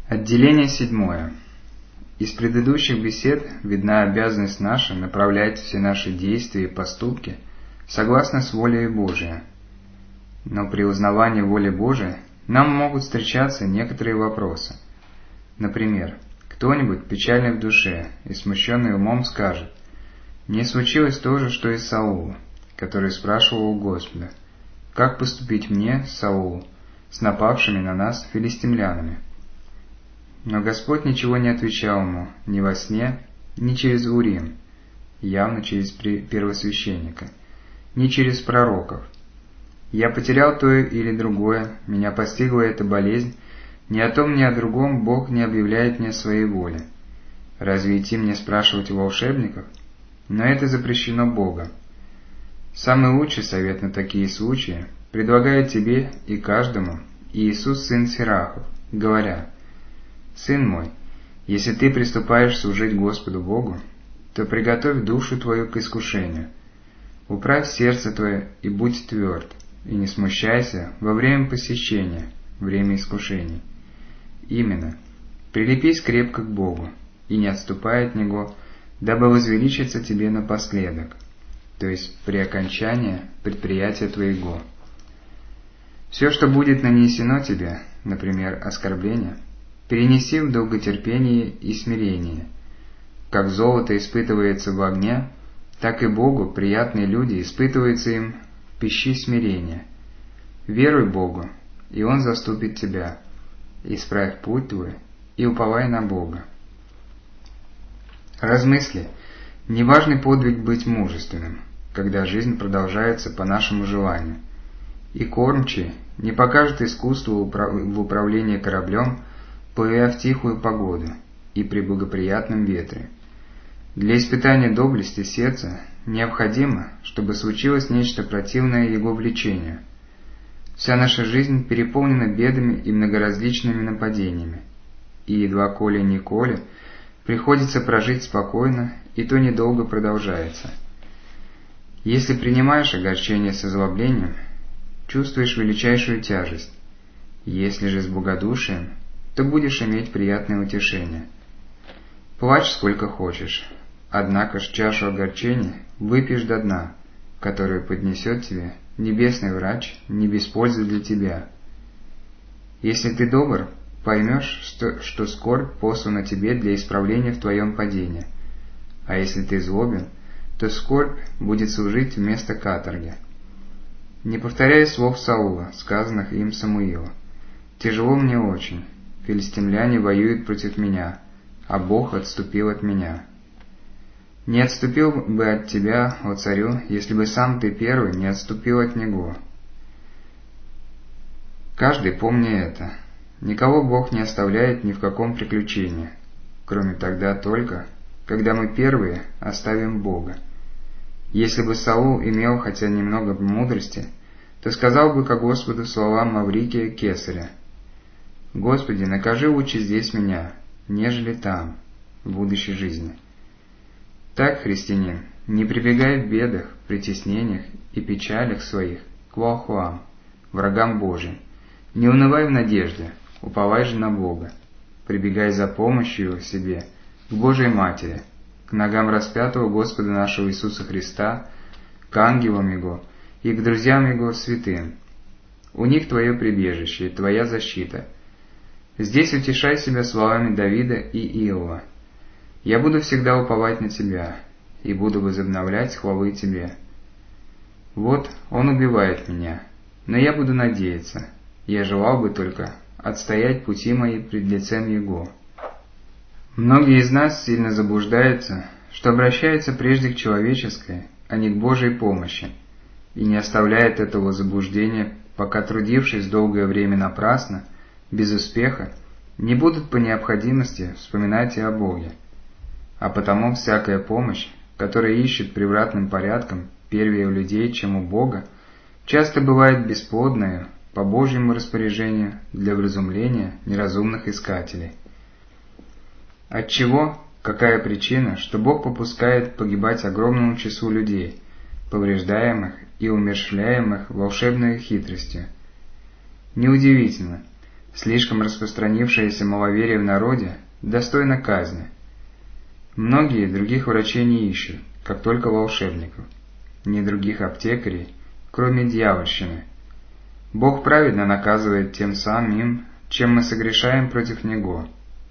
Отделение 7. Из предыдущих бесед видна обязанность наша направлять все наши действия и поступки согласно с волей Божией. Но при узнавании воли Божией нам могут встречаться некоторые вопросы. Например, кто-нибудь печальный в душе и смущенный умом скажет: «Не случилось то же, что и Саулу, который спрашивал у Господа: как поступить мне, Саулу, с напавшими на нас филистимлянами?» Но Господь ничего не отвечал ему ни во сне, ни через Урим, явно через первосвященника, ни через пророков. «Я потерял то или другое, меня постигла эта болезнь, ни о том, ни о другом Бог не объявляет мне своей воли. Разве идти мне спрашивать у волшебников? Но это запрещено Богом. Самый лучший совет на такие случаи предлагает тебе и каждому Иисус, сын Сирахов, говоря: «Сын мой, если ты приступаешь служить Господу Богу, то приготовь душу твою к искушению, управь сердце твое и будь тверд, и не смущайся во время посещения, время искушений. Именно, прилепись крепко к Богу и не отступай от Него, дабы возвеличиться тебе напоследок, то есть при окончании предприятия твоего. Все, что будет нанесено тебе, например, оскорбление, перенеси в долготерпении и смирении. Как золото испытывается в огне, так и Богу приятные люди испытываются им в пищи смирения. Веруй Богу, и Он заступит тебя. Исправь путь твой и уповай на Бога». Размысли, неважный подвиг быть мужественным, когда жизнь продолжается по нашему желанию, и кормчий не покажет искусство в управлении кораблем, плывя в тихую погоду и при благоприятном ветре. Для испытания доблести сердца необходимо, чтобы случилось нечто противное его влечению. Вся наша жизнь переполнена бедами и многоразличными нападениями, и едва коли-николи приходится прожить спокойно, и то недолго продолжается. Если принимаешь огорчение с озлоблением, чувствуешь величайшую тяжесть. Если же с благодушием, то будешь иметь приятное утешение. Плачь сколько хочешь, однако ж чашу огорчения выпьешь до дна, которую поднесет тебе небесный врач не без пользы для тебя. Если ты добр, поймешь, что скорбь послана тебе для исправления в твоем падении, а если ты злобен, то скорбь будет служить вместо каторги. Не повторяй слов Саула, сказанных им Самуилу: «Тяжело мне очень, филистимляне воюют против меня, а Бог отступил от меня». Не отступил бы от тебя, о царю, если бы сам ты первый не отступил от него. Каждый помни это. Никого Бог не оставляет ни в каком приключении, кроме тогда только, когда мы первые оставим Бога. Если бы Саул имел хотя немного мудрости, то сказал бы ко Господу слова Маврикия Кесаря: «Господи, накажи лучше здесь меня, нежели там, в будущей жизни». Так, христианин, не прибегай в бедах, притеснениях и печалях своих к волхвам, врагам Божьим. Не унывай в надежде, уповай же на Бога. Прибегай за помощью себе к Божией Матери, к ногам распятого Господа нашего Иисуса Христа, к ангелам Его и к друзьям Его святым. У них твое прибежище и твоя защита. Здесь утешай себя словами Давида и Иова: «Я буду всегда уповать на Тебя, и буду возобновлять хвалы Тебе. Вот он убивает меня, но я буду надеяться, я желал бы только отстоять пути мои пред лицем Его». Многие из нас сильно заблуждаются, что обращаются прежде к человеческой, а не к Божьей помощи, и не оставляют этого заблуждения, пока, трудившись долгое время напрасно, без успеха, не будут по необходимости вспоминать и о Боге. А потому всякая помощь, которая ищет превратным порядком первее у людей, чем у Бога, часто бывает бесплодною по Божьему распоряжению для вразумления неразумных искателей. Отчего? Какая причина, что Бог попускает погибать огромному числу людей, повреждаемых и умерщвляемых волшебной хитростью? Неудивительно. слишком распространившееся маловерие в народе достойно казни. Многие других врачей не ищут, как только волшебников, ни других аптекарей, кроме дьявольщины. Бог праведно наказывает тем самым, чем мы согрешаем против Него.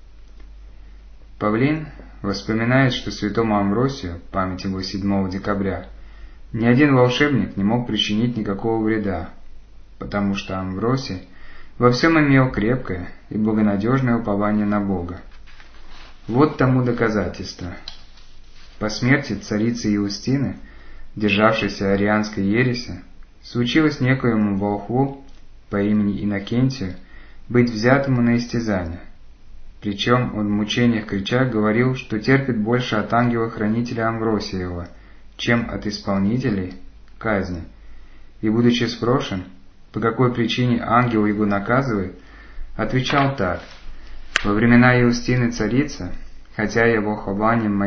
Павлин вспоминает, что святому Амвросию, память его 7 декабря, ни один волшебник не мог причинить никакого вреда, потому что Амвросий во всем имел крепкое и благонадежное упование на Бога. Вот тому доказательство. По смерти царицы Иустины, державшейся арианской ереси, случилось некоему волхву по имени Иннокентию быть взятому на истязание. Причем он в мучениях крича говорил, что терпит больше от ангела-хранителя Амвросиева, чем от исполнителей казни. И, будучи спрошен, по какой причине ангел его наказывает, отвечал так: «Во времена Иустины царицы, хотя я волхвованием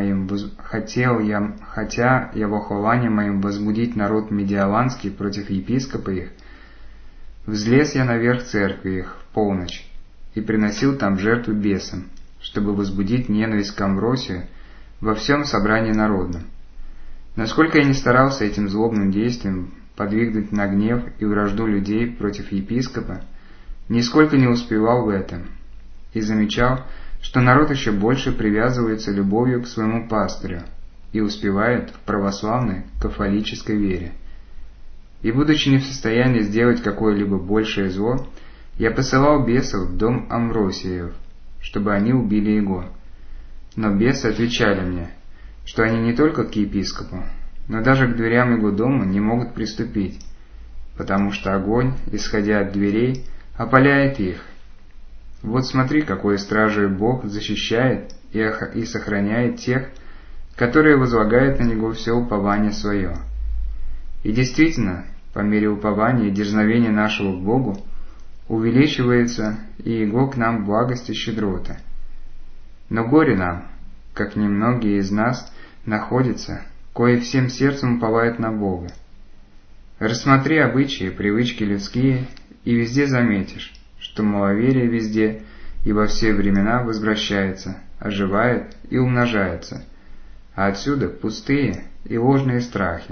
моим возбудить народ медиаланский против епископа их, взлез я наверх церкви их в полночь и приносил там жертву бесам, чтобы возбудить ненависть к Амвросию во всем собрании народном. Насколько я не старался этим злобным действием подвигнуть на гнев и вражду людей против епископа, нисколько не успевал в этом, и замечал, что народ еще больше привязывается любовью к своему пастырю и успевает в православной кафолической вере. И, будучи не в состоянии сделать какое-либо большее зло, я посылал бесов в дом Амвросиев, чтобы они убили его. Но бесы отвечали мне, что они не только к епископу, но даже к дверям его дома не могут приступить, потому что огонь, исходя от дверей, опаляет их. Вот смотри, какой стражей Бог защищает и сохраняет тех, которые возлагают на Него все упование свое. И действительно, по мере упования и дерзновения нашего к Богу, увеличивается и Его к нам благость и щедрота. Но горе нам, как немногие из нас находятся, кое всем сердцем уповают на Бога. Рассмотри обычаи и привычки людские, и везде заметишь, что маловерие везде и во все времена возвращается, оживает и умножается, а отсюда пустые и ложные страхи.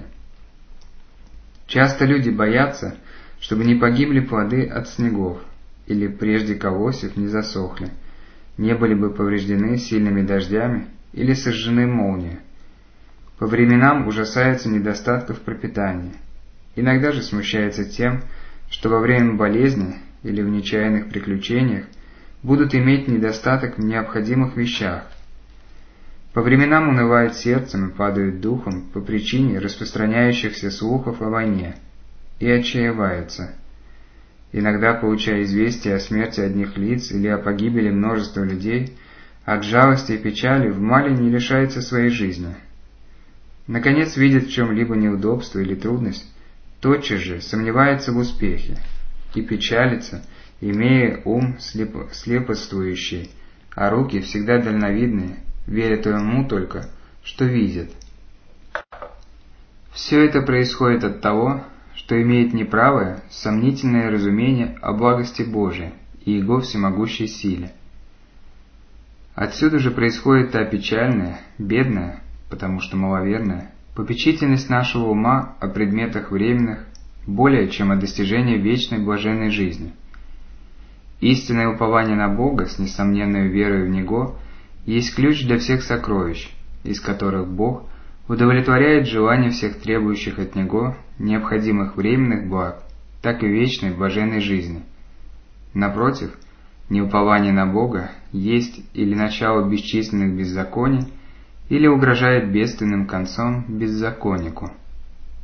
Часто люди боятся, чтобы не погибли плоды от снегов, или прежде колосьев не засохли, не были бы повреждены сильными дождями или сожжены молнией. По временам ужасаются недостатков пропитания. Иногда же смущается тем, что во время болезни или в нечаянных приключениях будут иметь недостаток в необходимых вещах. По временам унывают сердцем и падают духом по причине распространяющихся слухов о войне и отчаиваются. Иногда, получая известие о смерти одних лиц или о погибели множества людей, от жалости и печали вмале не лишается своей жизни. Наконец, видят в чем-либо неудобство или трудность, тотчас же сомневается в успехе и печалится, имея ум слепоствующий, а руки всегда дальновидные, веря тому только, что видят. Все это происходит от того, что имеет неправое, сомнительное разумение о благости Божией и Его всемогущей силе. Отсюда же происходит та печальная, бедная, потому что маловерная, попечительность нашего ума о предметах временных более, чем о достижении вечной блаженной жизни. Истинное упование на Бога с несомненной верой в Него есть ключ для всех сокровищ, из которых Бог удовлетворяет желания всех требующих от Него необходимых временных благ, так и вечной блаженной жизни. Напротив, неупование на Бога есть или начало бесчисленных беззаконий, или угрожает бедственным концом беззаконнику.